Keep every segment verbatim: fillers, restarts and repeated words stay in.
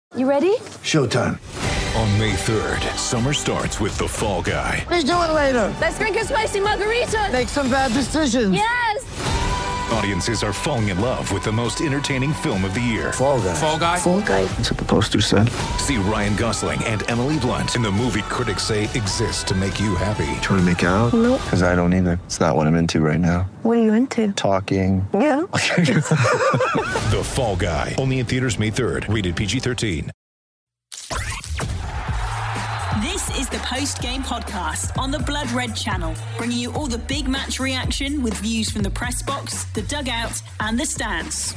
You ready? Showtime. On May third, summer starts with The Fall Guy. Let's do it later. Let's drink a spicy margarita. Make some bad decisions. Yes! Audiences are falling in love with the most entertaining film of the year. Fall Guy. Fall Guy? Fall Guy. That's what the poster said. See Ryan Gosling and Emily Blunt in the movie critics say exists to make you happy. Trying to make it out? Nope. Because I don't either. It's not what I'm into right now. What are you into? Talking. Yeah. The Fall Guy. Only in theaters May third. Rated P G thirteen. This is the post-game podcast on the Blood Red channel, bringing you all the big match reaction with views from the press box, the dugout and the stands.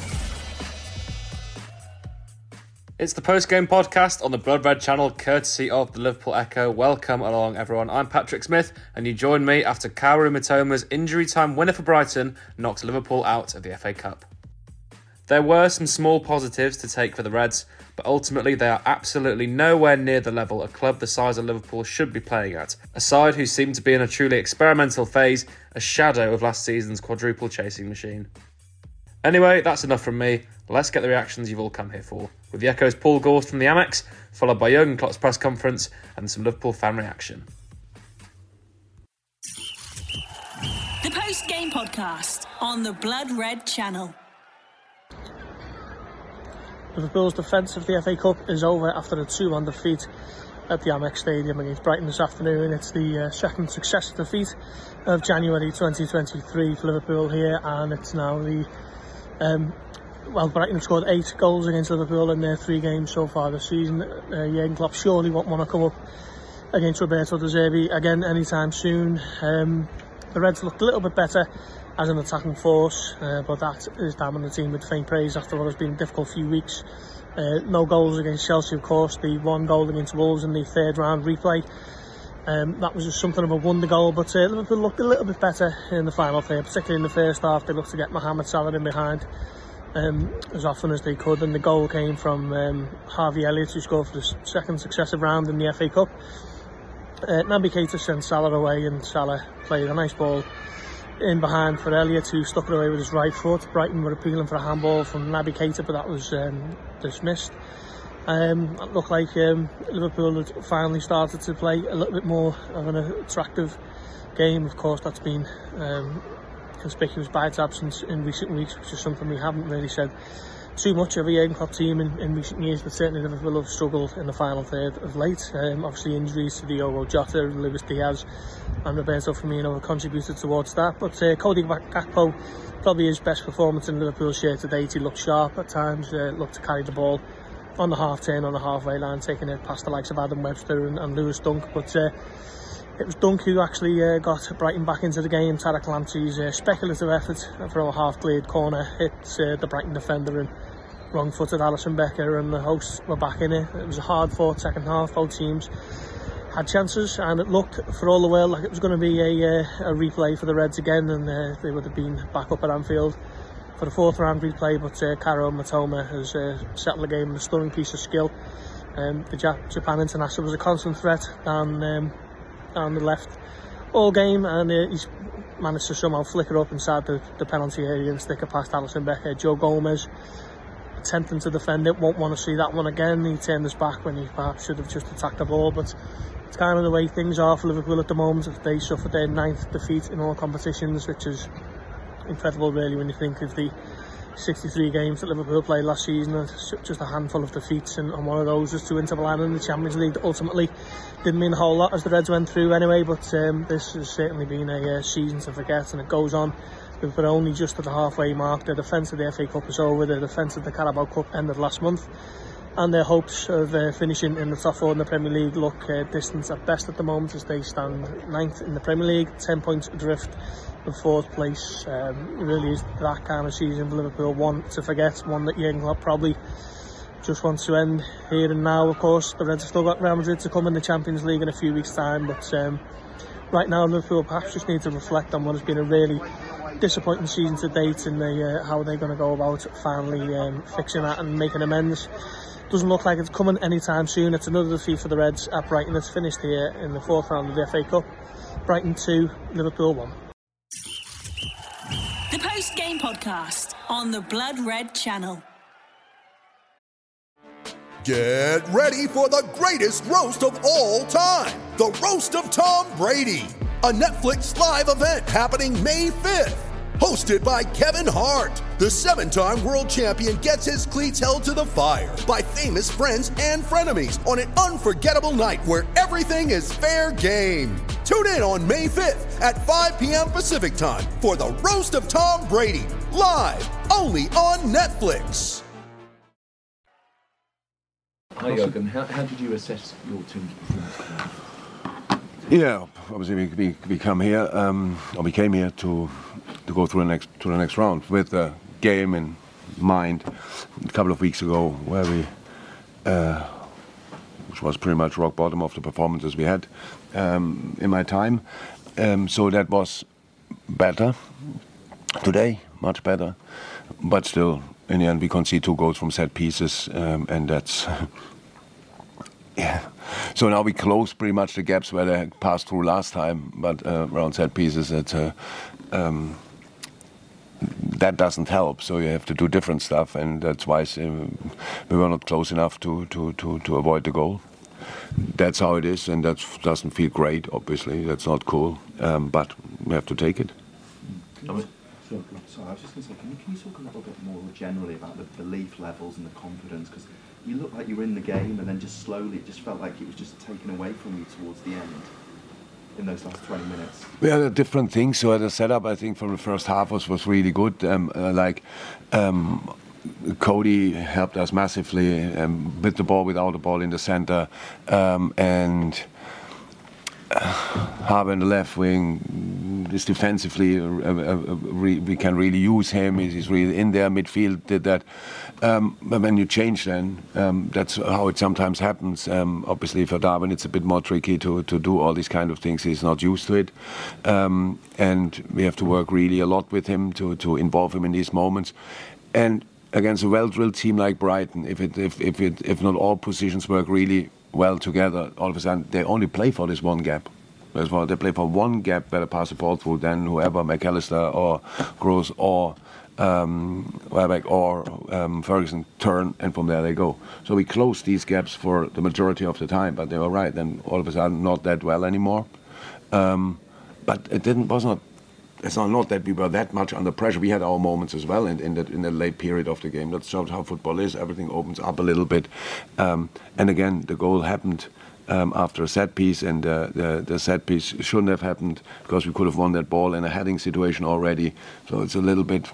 It's the post-game podcast on the Blood Red channel, courtesy of the Liverpool Echo. Welcome along, everyone. I'm Patrick Smith, and you join me after Kaoru Mitoma's injury time winner for Brighton knocked Liverpool out of the F A Cup. There were some small positives to take for the Reds, but ultimately they are absolutely nowhere near the level a club the size of Liverpool should be playing at. A side who seem to be in a truly experimental phase, a shadow of last season's quadruple chasing machine. Anyway, that's enough from me. Let's get the reactions you've all come here for, with the Echo's Paul Gorst from the Amex, followed by Jurgen Klopp's press conference and some Liverpool fan reaction. The post-game podcast on the Blood Red channel. Liverpool's defence of the F A Cup is over after a two one defeat at the Amex Stadium against Brighton this afternoon. It's the uh, second successive defeat of January twenty twenty-three for Liverpool here, and it's now the um, well, Brighton have scored eight goals against Liverpool in their three games so far this season. Uh, Jurgen Klopp surely won't want to come up against Roberto De Zerbi again anytime soon. Um, the Reds looked a little bit better as an attacking force, uh, but that is damning the team with faint praise after what has been a difficult few weeks. Uh, no goals against Chelsea, of course. The one goal against Wolves in the third round replay, um, that was just something of a wonder goal, but uh, Liverpool looked a little bit better in the final third, particularly in the first half. They looked to get Mohamed Salah in behind um, as often as they could, and the goal came from um, Harvey Elliott, who scored for the second successive round in the F A Cup. uh, Naby Keita sent Salah away, and Salah played a nice ball in behind for Elliott, who stuck it away with his right foot. Brighton were appealing for a handball from Naby Keita, but that was um, dismissed. Um, it looked like um, Liverpool had finally started to play a little bit more of an attractive game. Of course, that's been um, conspicuous by its absence in recent weeks, which is something we haven't really said too much of a Jurgen Klopp team in, in recent years, but certainly Liverpool have struggled in the final third of late. Um, obviously injuries to Diogo Jota, Luis Diaz and Roberto Firmino have contributed towards that, but uh, Cody Gakpo, probably his best performance in Liverpool's shirt to date. He looked sharp at times, uh, looked to carry the ball on the half turn, on the halfway line, taking it past the likes of Adam Webster and, and Lewis Dunk, but uh, it was Dunk who actually uh, got Brighton back into the game. Tarek Lamptey's uh, speculative effort from a half-cleared corner hit uh, the Brighton defender and wrong-footed Alisson Becker, and the hosts were back in it. It was a hard-fought second half. Both teams had chances, and it looked for all the world like it was going to be a, uh, a replay for the Reds again, and uh, they would have been back up at Anfield for the fourth round replay, but uh, Kaoru Mitoma has uh, settled the game with a stunning piece of skill. Um, the Jap- Japan international was a constant threat down, um, down the left all game, and uh, he's managed to somehow flicker up inside the, the penalty area and stick it past Alisson Becker. Joe Gomez, attempting to defend it, won't want to see that one again. He turned his back when he perhaps should have just attacked the ball, but it's kind of the way things are for Liverpool at the moment. They suffered their ninth defeat in all competitions, which is incredible really when you think of the sixty-three games that Liverpool played last season, and just a handful of defeats, and, and one of those was to Inter Milan in the Champions League. Ultimately didn't mean a whole lot as the Reds went through anyway, but um, this has certainly been a uh, season to forget, and it goes on. We're only just at the halfway mark. The defence of the F A Cup is over. The defence of the Carabao Cup ended last month, and their hopes of uh, finishing in the top four in the Premier League look uh, distant at best at the moment, as they stand ninth in the Premier League, ten points adrift of fourth place. Um, it really is that kind of season for Liverpool, one to forget, one that Jurgen Klopp probably just wants to end here and now. Of course, the Reds have still got Real Madrid to come in the Champions League in a few weeks' time, but um, right now Liverpool perhaps just need to reflect on what has been a really disappointing season to date, and the, uh, how they're going to go about finally um, fixing that and making amends. Doesn't look like it's coming anytime soon. It's another defeat for the Reds at Brighton. It's finished here in the fourth round of the F A Cup. Brighton two, Liverpool one. The post-game podcast on the Blood Red channel. Get ready for the greatest roast of all time, the Roast of Tom Brady, a Netflix live event happening May fifth. Hosted by Kevin Hart, the seven-time world champion gets his cleats held to the fire by famous friends and frenemies on an unforgettable night where everything is fair game. Tune in on May fifth at five p.m. Pacific time for the Roast of Tom Brady, live only on Netflix. Hi Jurgen, how, how did you assess your team's performance? Yeah, obviously we, we, we come here, um, or we came here to to go through the next to the next round with the game in mind. A couple of weeks ago, where we, uh, which was pretty much rock bottom of the performances we had um, in my time. Um, so that was better today, much better, but still, in the end, we concede two goals from set pieces, um, and that's. Yeah, so now we close pretty much the gaps where they passed through last time, but uh, around set pieces, that uh, um, that doesn't help. So you have to do different stuff, and that's why uh, we were not close enough to, to, to, to avoid the goal. That's how it is, and that doesn't feel great. Obviously, that's not cool, um, but we have to take it. Sorry, I was just going to say, can you, can you talk a little bit more generally about the belief levels and the confidence? Because you looked like you were in the game, and then just slowly, it just felt like it was just taken away from you towards the end in those last twenty minutes. We had different things. So the setup, I think, from the first half was, was really good. Um, uh, like um, Cody helped us massively um, with the ball, without the ball in the center, um, and uh, Harvey in the left wing. Is defensively, uh, uh, re- we can really use him. He's really in there. Midfield did that. Um, but when you change, then um, that's how it sometimes happens. Um, obviously, for Darwin, it's a bit more tricky to, to do all these kind of things. He's not used to it, um, and we have to work really a lot with him to, to involve him in these moments. And against a well-drilled team like Brighton, if it if if it if not all positions work really well together, all of a sudden they only play for this one gap. As well, they play for one gap where they pass the ball through, then whoever, McAllister or Gross or um, Welbeck or um, Ferguson turn, and from there they go. So we close these gaps for the majority of the time, but they were right, then all of a sudden not that well anymore. Um, but it didn't was not. It's not, not that we were that much under pressure. We had our moments as well in, in, the, in the late period of the game. That shows how football is. Everything opens up a little bit. Um, and again, the goal happened Um, after a set piece, and uh, the, the set piece shouldn't have happened because we could have won that ball in a heading situation already. So it's a little bit.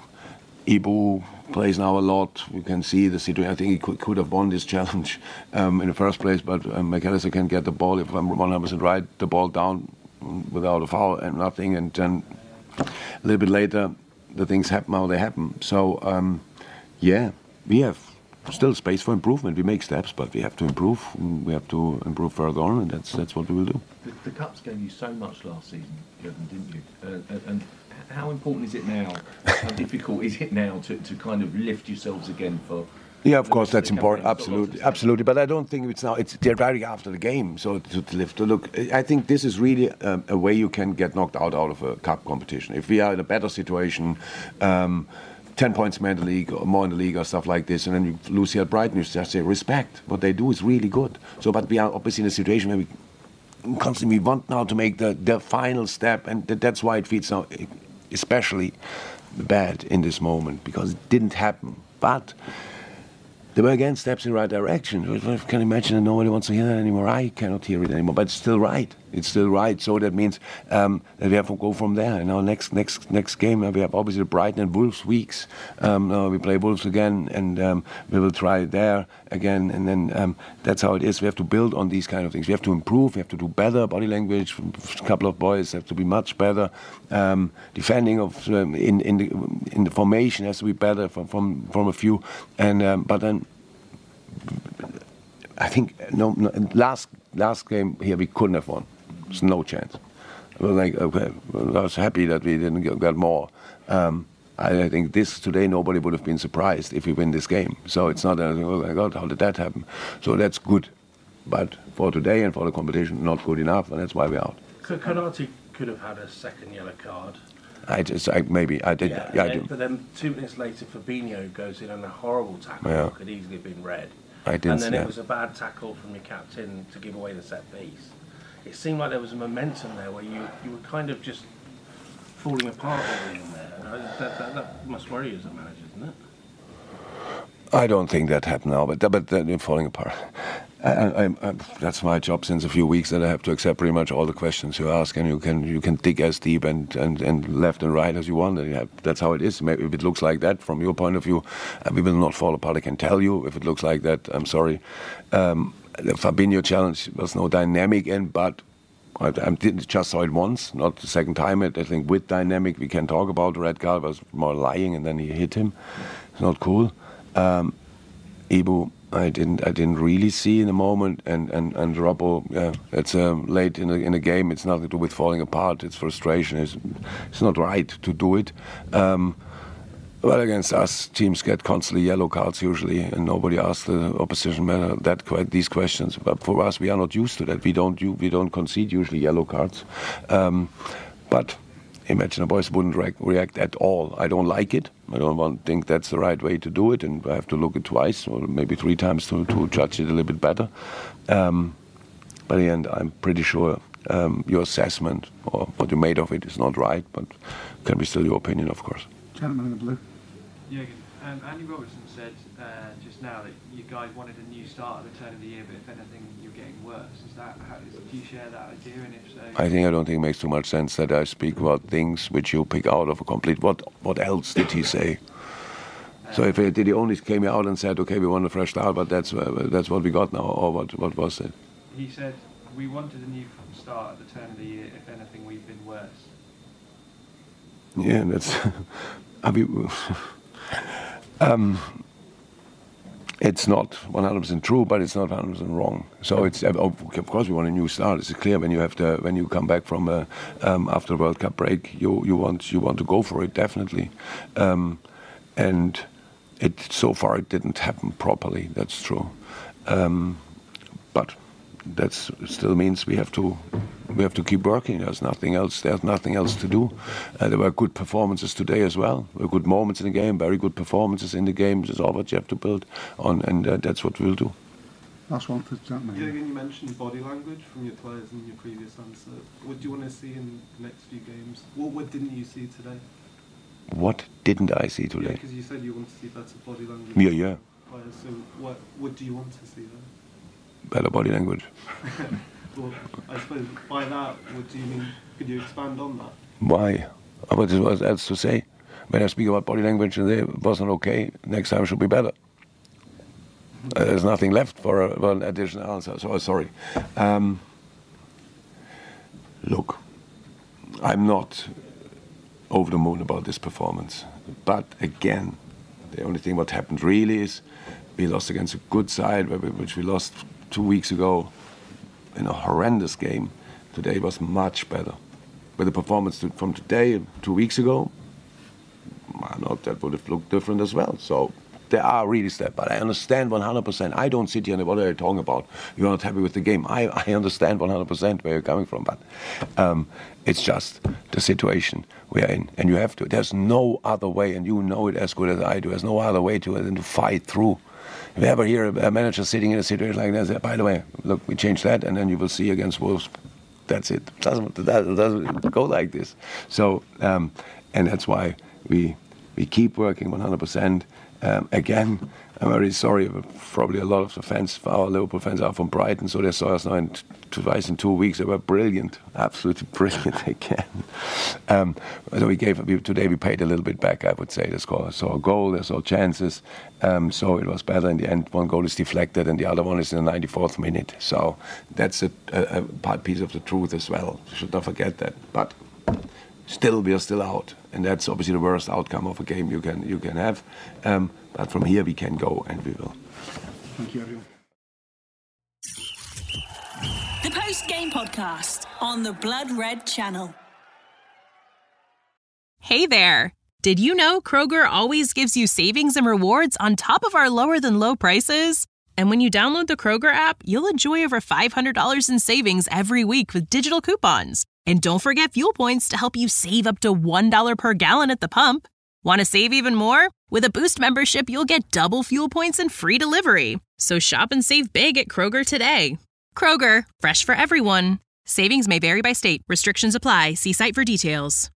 Ibu plays now a lot. You can see the situation. I think he could, could have won this challenge um, in the first place, but um, McAllister can get the ball, if I'm one hundred percent right, the ball down without a foul and nothing, and then a little bit later the things happen how they happen. So um, yeah, we have still space for improvement. We make steps, but we have to improve. We have to improve further on, and that's that's what we will do. The, the Cups gave you so much last season, Jurgen, didn't you? Uh, and, and how important is it now? How difficult is it now to, to kind of lift yourselves again for? Yeah, of course, that's important. Absolutely, absolutely. But I don't think it's now. It's directly after the game. So to, to lift. To look, I think this is really um, a way you can get knocked out out of a cup competition. If we are in a better situation. Um, ten points more in the league, or more in the league, or stuff like this, and then you lose here at Brighton, you just say, respect. What they do is really good. So, but we are obviously in a situation where we constantly we want now to make the, the final step, and th- that's why it feels now especially bad in this moment, because it didn't happen. But there were again steps in the right direction. I can imagine that nobody wants to hear that anymore. I cannot hear it anymore, but it's still right. It's still right. So that means um, that we have to go from there. And our next next next game, uh, we have obviously the Brighton and Wolves weeks. Um, uh, we play Wolves again, and um, we will try there again. And then um, that's how it is. We have to build on these kind of things. We have to improve. We have to do better. Body language. A couple of boys have to be much better. Um, defending of um, in in the in the formation has to be better from from, from a few. And um, but then I think no, no last last game here we couldn't have won. There's no chance. I was like, okay, well, I was happy that we didn't get, get more. Um, I, I think this today nobody would have been surprised if we win this game. So it's not anything. Oh my God, how did that happen? So that's good, but for today and for the competition, not good enough, and that's why we're out. So Konate could have had a second yellow card. I just, I, maybe I did. Yeah, yeah, I then, do. but then two minutes later, Fabinho goes in on a horrible tackle. Yeah. Could easily have been red. I didn't And then see it that. was a bad tackle from your captain to give away the set piece. It seemed like there was a momentum there where you, you were kind of just falling apart over in there. And I- that, that, that must worry you as a manager, doesn't it? I don't think that happened now, but but they're falling apart. I, I, I, that's my job since a few weeks that I have to accept pretty much all the questions you ask, and you can you can dig as deep and, and, and left and right as you want. And you have, that's how it is. Maybe if it looks like that from your point of view, uh, we will not fall apart. I can tell you if it looks like that. I'm sorry. Um, the Fabinho challenge was no dynamic in, but I, I did just saw it once, not the second time. I think with dynamic we can talk about. The red card was more lying, and then he hit him. It's not cool. Um, Ibu, I didn't, I didn't really see in the moment, and and and Robbo, yeah, it's um, late in the in the game. It's nothing to do with falling apart. It's frustration. It's, it's not right to do it. Um, well, against us, teams get constantly yellow cards usually, and nobody asks the opposition man that these questions. But for us, we are not used to that. We don't we don't concede usually yellow cards, um, but. Imagine the boys wouldn't re- react at all. I don't like it. I don't want, think that's the right way to do it, and I have to look it twice or maybe three times to, to judge it a little bit better. Um, but in the end, I'm pretty sure um, your assessment or what you made of it is not right, but can be still your opinion, of course. Gentleman in the blue. Jürgen, um, Andy Robertson said uh, just now that you guys wanted a new start at the turn of the year, but if anything, you're getting worse. Is that how, is, do you share that idea? And if so, I think I don't think it makes too much sense that I speak about things which you pick out of a complete. What what else did he say? Um, so if he, did he only came out and said, okay, we want a fresh start, but that's uh, that's what we got now, or what what was it? He said we wanted a new start at the turn of the year. If anything, we've been worse. Yeah, that's. I mean, um, it's not one hundred percent true, but it's not one hundred percent wrong. So it's of course we want a new start. It's clear when you have to when you come back from a, um, after the World Cup break, you you want you want to go for it definitely, um, and it so far it didn't happen properly. That's true, um, but that still means we have to. We have to keep working. There's nothing else. There's nothing else to do. Uh, there were good performances today as well. There were good moments in the game. Very good performances in the game. This is all what you have to build on, and uh, that's what we'll do. Last one for the gentleman. Jürgen, you mentioned body language from your players in your previous answer. What do you want to see in the next few games? What, what didn't you see today? What didn't I see today? Yeah, because you said you want to see better body language. Yeah, yeah. Players. So what what do you want to see then? Better body language. Well, I suppose by that, what do you mean? Could you expand on that? Why? What else to say? When I speak about body language and it wasn't okay, next time should be better. Uh, there's nothing left for, a, for an additional answer, so sorry. Um, look, I'm not over the moon about this performance. But again, the only thing what happened really is we lost against a good side, which we lost two weeks ago. In a horrendous game. Today was much better. With the performance to, from today, two weeks ago, why not? That would have looked different as well. So there are really steps. But I understand one hundred percent. I don't sit here and what are you talking about? You're not happy with the game. I, I understand one hundred percent where you're coming from. But um, it's just the situation we are in. And you have to. There's no other way, and you know it as good as I do. There's no other way to than to fight through. If you ever hear a manager sitting in a situation like that, say, by the way, look, we changed that, and then you will see against Wolves, that's it. It doesn't, it doesn't go like this. So, um, and that's why we we keep working one hundred percent. Um, again, I'm very sorry, but probably a lot of the fans, our Liverpool fans, are from Brighton, so they saw us now in t- twice in two weeks. They were brilliant, absolutely brilliant again. Um, so we gave we, today. We paid a little bit back, I would say. They scored, saw a goal, they saw chances, um, so it was better in the end. One goal is deflected, and the other one is in the ninety-fourth minute. So that's a, a, a piece of the truth as well. You should not forget that. But still, we are still out, and that's obviously the worst outcome of a game you can you can have. Um, but from here we can go, and we will. Thank you, everyone. The post-game podcast on the Blood Red Channel. Hey there! Did you know Kroger always gives you savings and rewards on top of our lower-than-low prices? And when you download the Kroger app, you'll enjoy over five hundred dollars in savings every week with digital coupons. And don't forget fuel points to help you save up to one dollar per gallon at the pump. Want to save even more? With a Boost membership, you'll get double fuel points and free delivery. So shop and save big at Kroger today. Kroger, fresh for everyone. Savings may vary by state. Restrictions apply. See site for details.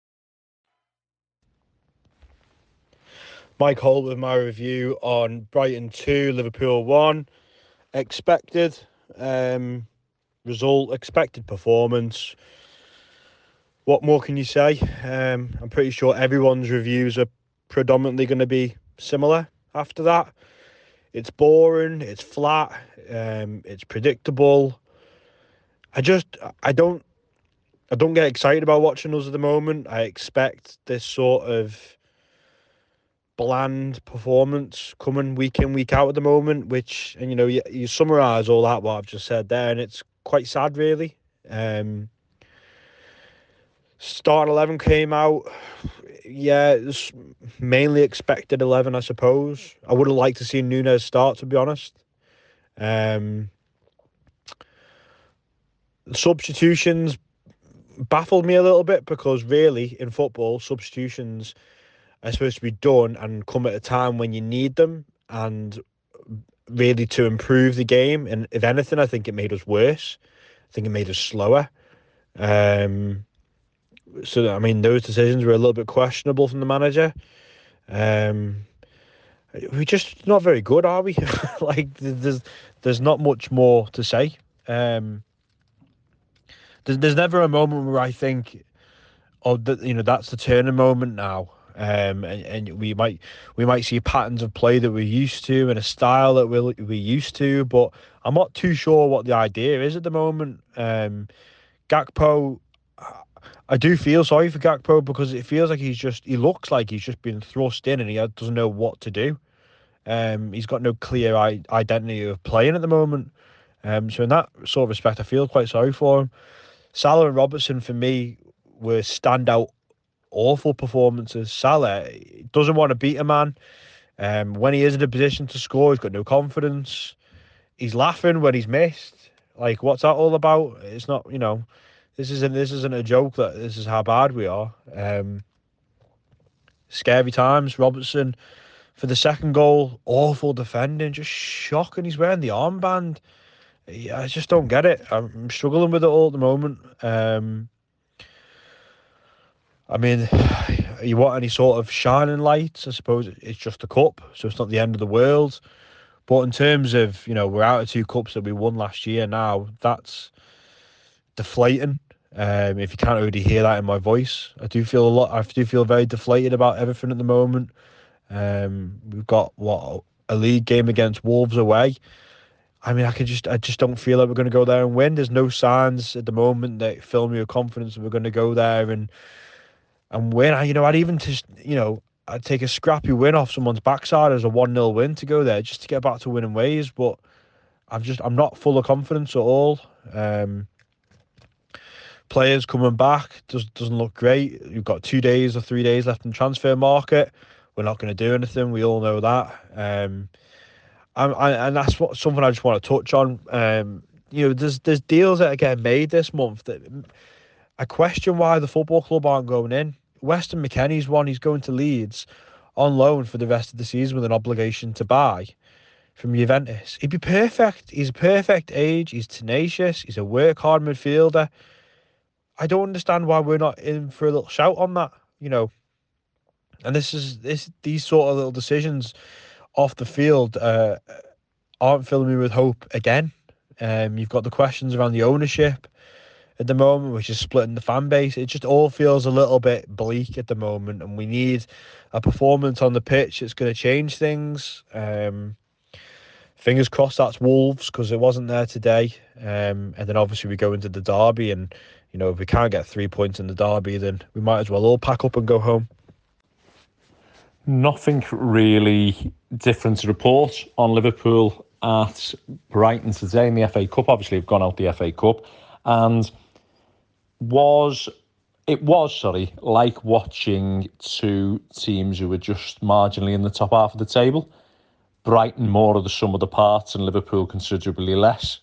Mike Holt with my review on Brighton two, Liverpool one. Expected um, result, expected performance. What more can you say? Um, I'm pretty sure everyone's reviews are predominantly going to be similar after that. It's boring, it's flat, um, it's predictable. I just, I don't, I don't get excited about watching us at the moment. I expect this sort of bland performance coming week in, week out at the moment, which, and you know, you, you summarise all that, what I've just said there, and it's quite sad, really. Um, Starting eleven came out. Yeah, it was mainly expected eleven, I suppose. I would have liked to see Nunes start, to be honest. Um, substitutions baffled me a little bit because really, in football, substitutions are supposed to be done and come at a time when you need them and really to improve the game. And if anything, I think it made us worse. I think it made us slower. Um... So, I mean, those decisions were a little bit questionable from the manager. Um, we're just not very good, are we? Like, there's there's not much more to say. Um, there's, there's never a moment where I think, oh, that, you know, that's the turning moment now. Um, and, and we might we might see patterns of play that we're used to and a style that we're, we're used to. But I'm not too sure what the idea is at the moment. Um, Gakpo... I do feel sorry for Gakpo because it feels like he's just, he looks like he's just been thrust in and he doesn't know what to do. Um, he's got no clear I- identity of playing at the moment. Um, so in that sort of respect, I feel quite sorry for him. Salah and Robertson, for me, were standout awful performances. Salah doesn't want to beat a man. Um, when he is in a position to score, he's got no confidence. He's laughing when he's missed. Like, what's that all about? It's not, you know... This isn't this isn't a joke that this is how bad we are. Um, scary times. Robertson for the second goal, awful defending, just shocking. He's wearing the armband. I just don't get it. I'm struggling with it all at the moment. Um, I mean, you want any sort of shining lights? I suppose it's just a cup, so it's not the end of the world. But in terms of, you know, we're out of two cups that we won last year now, that's deflating. Um, if you can't already hear that in my voice, I do feel a lot. I do feel very deflated about everything at the moment. Um, we've got what a league game against Wolves away. I mean, I can just, I just don't feel like we're going to go there and win. There's no signs at the moment that fill me with confidence that we're going to go there and and win. I, you know, I'd even just, you know, I'd take a scrappy win off someone's backside as a one nil win to go there just to get back to winning ways. But I'm just, I'm not full of confidence at all. Um, Players coming back does, doesn't look great. You've got two days or three days left in the transfer market. We're not going to do anything. We all know that. Um, and, and that's what something I just want to touch on. Um, you know, there's there's deals that are getting made this month that I question why the football club aren't going in. Weston McKennie's one. He's going to Leeds on loan for the rest of the season with an obligation to buy from Juventus. He'd be perfect. He's a perfect age. He's tenacious. He's a work hard midfielder. I don't understand why we're not in for a little shout on that, you know. And this is this these sort of little decisions off the field uh, aren't filling me with hope again. Um, you've got the questions around the ownership at the moment, which is splitting the fan base. It just all feels a little bit bleak at the moment, and we need a performance on the pitch that's going to change things. Um, fingers crossed that's Wolves, because it wasn't there today. Um, and then obviously we go into the derby, and you know, if we can't get three points in the derby, then we might as well all pack up and go home. Nothing really different to report on Liverpool at Brighton today in the F A Cup. Obviously, we've gone out the F A Cup, and was it was sorry like watching two teams who were just marginally in the top half of the table. Brighton more of the sum of the parts, and Liverpool considerably less.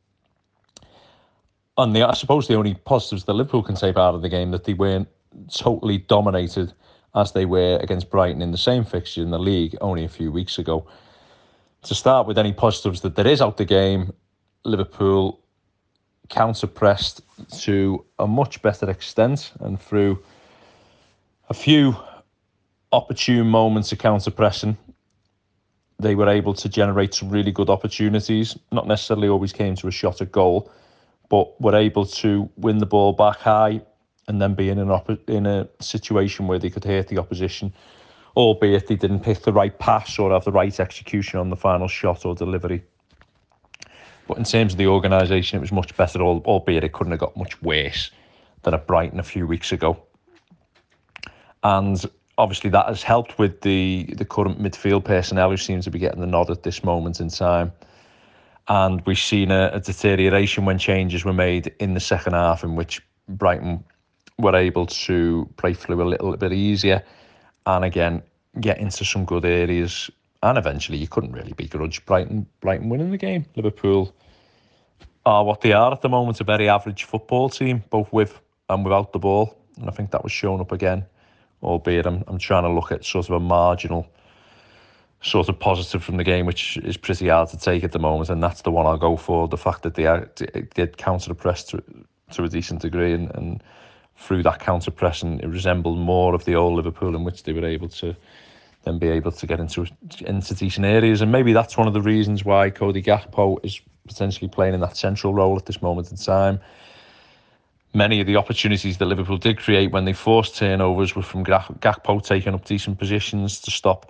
And the, I suppose the only positives that Liverpool can take out of the game that they weren't totally dominated as they were against Brighton in the same fixture in the league only a few weeks ago. to start with any positives that there is out the game, Liverpool counter-pressed to a much better extent, and through a few opportune moments of counter-pressing, they were able to generate some really good opportunities. Not necessarily always came to a shot at goal, but were able to win the ball back high and then be in an op- in a situation where they could hurt the opposition, albeit they didn't pick the right pass or have the right execution on the final shot or delivery. But in terms of the organisation, it was much better, albeit it couldn't have got much worse than at Brighton a few weeks ago. And obviously that has helped with the, the current midfield personnel who seem to be getting the nod at this moment in time. And we've seen a, a deterioration when changes were made in the second half, in which Brighton were able to play through a little bit easier and again get into some good areas. And eventually you couldn't really begrudge Brighton Brighton winning the game. Liverpool are what they are at the moment, a very average football team, both with and without the ball. And I think that was shown up again, albeit I'm, I'm trying to look at sort of a marginal sort of positive from the game, which is pretty hard to take at the moment, and that's the one I'll go for, the fact that they are, did counter-press to, to a decent degree, and, and through that counter-pressing it resembled more of the old Liverpool, in which they were able to then be able to get into into decent areas. And maybe that's one of the reasons why Cody Gakpo is potentially playing in that central role at this moment in time. Many of the opportunities that Liverpool did create when they forced turnovers were from Gakpo taking up decent positions to stop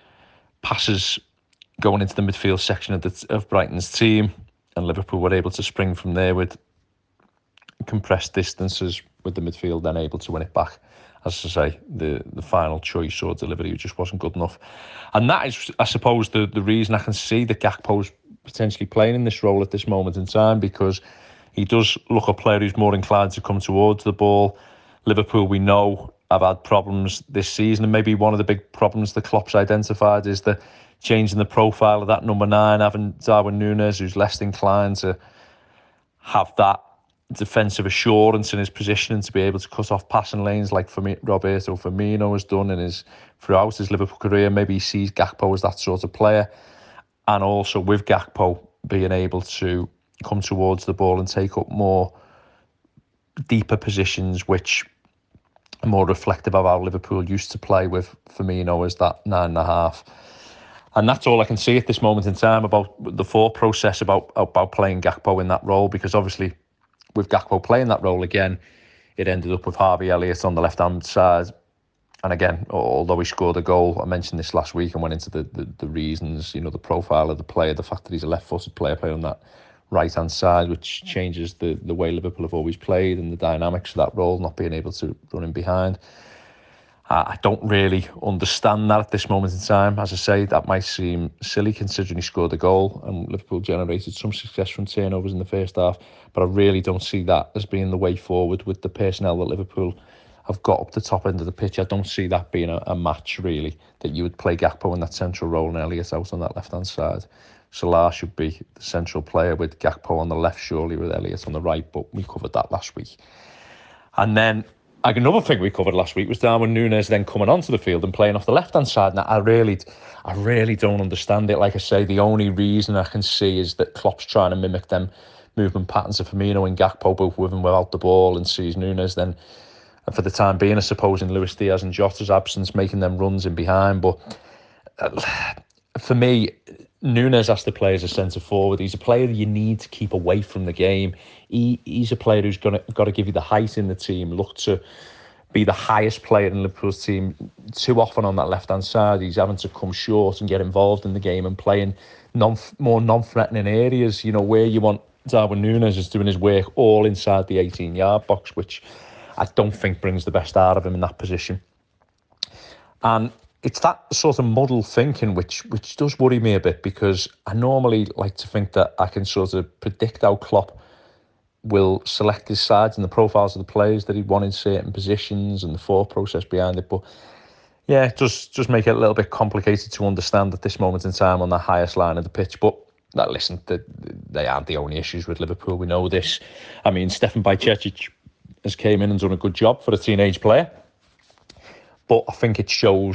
passes going into the midfield section of, the, of Brighton's team, and Liverpool were able to spring from there with compressed distances, with the midfield then able to win it back. As I say, the, the final choice or delivery just wasn't good enough. And that is, I suppose, the, the reason I can see that Gakpo's potentially playing in this role at this moment in time, because he does look a player who's more inclined to come towards the ball. Liverpool, we know, have had problems this season, and maybe one of the big problems that Klopp's identified is the change in the profile of that number nine, having Darwin Núñez, who's less inclined to have that defensive assurance in his position and to be able to cut off passing lanes like Roberto Firmino has done in his throughout his Liverpool career. Maybe he sees Gakpo as that sort of player, and also with Gakpo being able to come towards the ball and take up more deeper positions, which are more reflective of how Liverpool used to play with Firmino as that nine and a half. And that's all I can see at this moment in time about the thought process about about playing Gakpo in that role, because obviously with Gakpo playing that role again, it ended up with Harvey Elliott on the left-hand side. And again, although he scored a goal, I mentioned this last week and went into the, the, the reasons, you know, the profile of the player, the fact that he's a left-footed player playing on that right-hand side, which changes the, the way Liverpool have always played and the dynamics of that role, not being able to run in behind. I don't really understand that at this moment in time. As I say, that might seem silly considering he scored a goal and Liverpool generated some success from turnovers in the first half, but I really don't see that as being the way forward with the personnel that Liverpool have got up the top end of the pitch. I don't see that being a, a match, really, that you would play Gakpo in that central role and Elliott out on that left-hand side. Salah should be the central player with Gakpo on the left, surely, with Elliott on the right, but we covered that last week. And then another thing we covered last week was Darwin Núñez then coming onto the field and playing off the left-hand side. Now, I really, I really don't understand it. Like I say, the only reason I can see is that Klopp's trying to mimic them movement patterns of Firmino and Gakpo, both with and without the ball, and sees Núñez then, for the time being, I suppose, in Luis Diaz and Jota's absence, making them runs in behind. But uh, for me, Núñez has to play as a centre forward. He's a player that you need to keep away from the game. He he's a player who's gonna got to give you the height in the team, look to be the highest player in Liverpool's team. Too often on that left hand side, he's having to come short and get involved in the game and playing non more non-threatening areas. You know, where you want Darwin Núñez is doing his work all inside the eighteen yard box, which I don't think brings the best out of him in that position. And it's that sort of muddled thinking which which does worry me a bit, because I normally like to think that I can sort of predict how Klopp will select his sides and the profiles of the players that he'd want in certain positions and the thought process behind it. But yeah, it does just make it a little bit complicated to understand at this moment in time on the highest line of the pitch. But that, listen, they, they aren't the only issues with Liverpool. We know this. I mean, Stefan Bajcetic has came in and done a good job for a teenage player. But I think it shows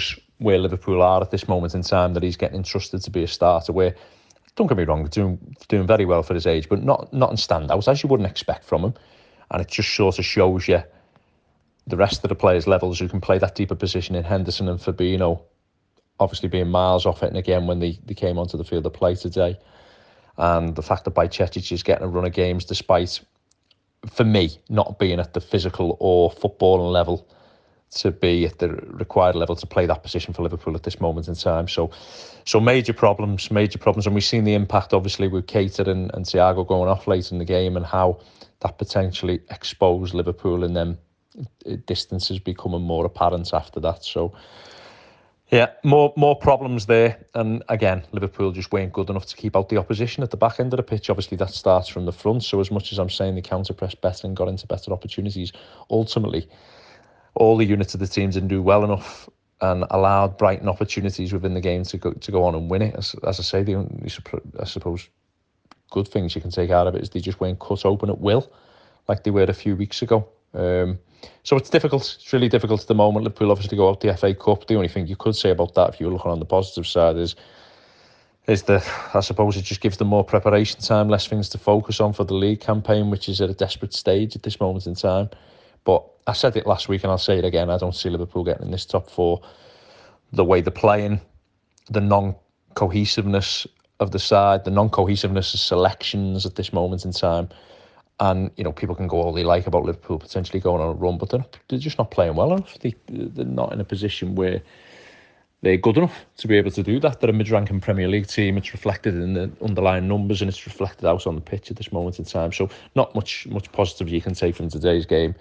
where Liverpool are at this moment in time, that he's getting entrusted to be a starter, where, don't get me wrong, doing doing very well for his age, but not not in standouts, as you wouldn't expect from him. And it just sort of shows you the rest of the players' levels who can play that deeper position in Henderson and Fabinho, obviously being miles off it, and again when they, they came onto the field of play today. And the fact that Bajcetic is getting a run of games despite, for me, not being at the physical or footballing level to be at the required level to play that position for Liverpool at this moment in time. So so major problems, major problems. And we've seen the impact, obviously, with Keita and, and Thiago going off late in the game, and how that potentially exposed Liverpool in them distances becoming more apparent after that. So, yeah, more more problems there. And again, Liverpool just weren't good enough to keep out the opposition at the back end of the pitch. Obviously, that starts from the front. So as much as I'm saying they counter-pressed better and got into better opportunities, ultimately, all the units of the team didn't do well enough and allowed Brighton opportunities within the game to go to go on and win it. As, as I say, the only, I suppose, good things you can take out of it is they just weren't cut open at will, like they were a few weeks ago. Um, so it's difficult. It's really difficult at the moment. Liverpool obviously go out the F A Cup. The only thing you could say about that, if you were looking on the positive side, is is that I suppose it just gives them more preparation time, less things to focus on for the league campaign, which is at a desperate stage at this moment in time. But I said it last week and I'll say it again, I don't see Liverpool getting in this top four. The way they're playing, the non-cohesiveness of the side, the non-cohesiveness of selections at this moment in time. And, you know, people can go all they like about Liverpool potentially going on a run, but they're, not, they're just not playing well enough. They, they're not in a position where they're good enough to be able to do that. They're a mid-ranking Premier League team. It's reflected in the underlying numbers and it's reflected out on the pitch at this moment in time. So not much much positive you can take from today's game.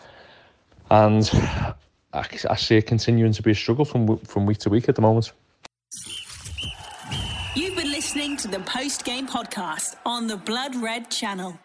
And I, I see it continuing to be a struggle from from week to week at the moment. You've been listening to the Post Game Podcast on the Blood Red Channel.